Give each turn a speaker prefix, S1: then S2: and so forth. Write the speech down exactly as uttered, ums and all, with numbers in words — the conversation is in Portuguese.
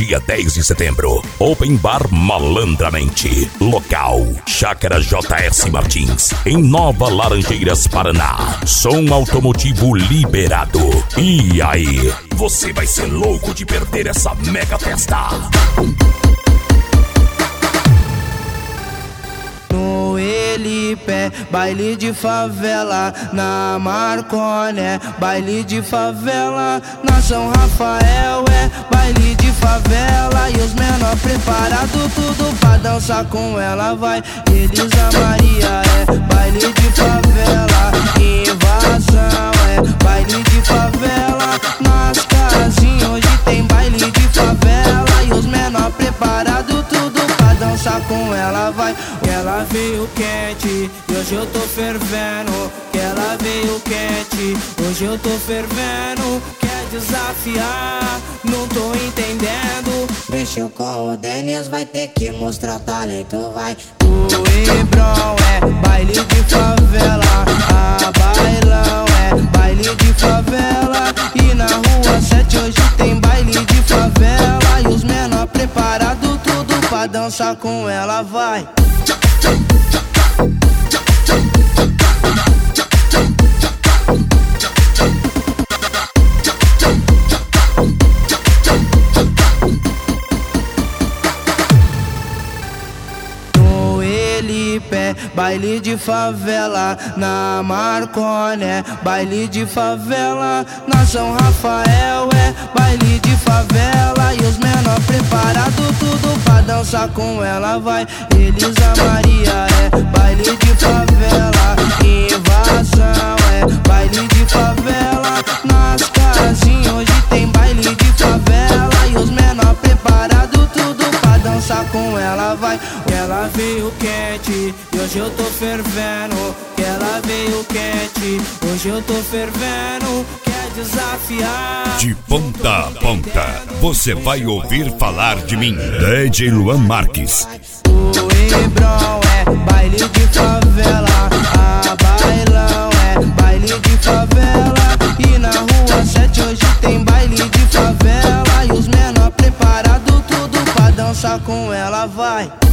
S1: dia dez de setembro. Open Bar Malandramente. Local: Chácara J S Martins, em Nova Laranjeiras, Paraná. Som automotivo liberado. E aí, você vai ser louco de perder essa mega festa.
S2: No Elipé, baile de favela. Na Marconé, baile de favela. Na São Rafael é baile de favela. E os menor preparado tudo pra dançar com ela vai. Elisa Maria é baile de favela. Invasão é baile de favela. Nas casinhas hoje tem baile de favela. E os menor preparado tudo pra dançar com ela vai. Ela veio quente e hoje eu tô fervendo. Que ela veio quente, hoje eu tô fervendo. Quer desafiar, não tô entendendo.
S3: Mexeu com o Denis, vai ter que mostrar o talento, vai.
S2: O Hebron é baile de favela. A bailão é baile de favela. E na rua sete hoje tem baile de favela. E os menor preparado tudo pra dançar com ela vai. No Elipé, baile de favela. Na Marconé, baile de favela. Na São Rafael é baile de favela. E os menor preparado tudo pra dançar com ela vai. Elisa Maria é baile de favela. Invasão é baile de favela. Nas casinhas hoje tem baile de favela. E os menor preparado tudo pra dançar com ela vai. Ela veio quente e hoje eu tô fervendo. Que ela veio quente, hoje eu tô fervendo. Quer desafiar,
S1: de ponta a ponta, você vai ouvir falar de mim. D J Luan Marques.
S2: O Hebron é baile de favela. A bailão é baile de favela. E na rua sete hoje tem baile de favela. E os menor preparado tudo pra dançar com ela vai.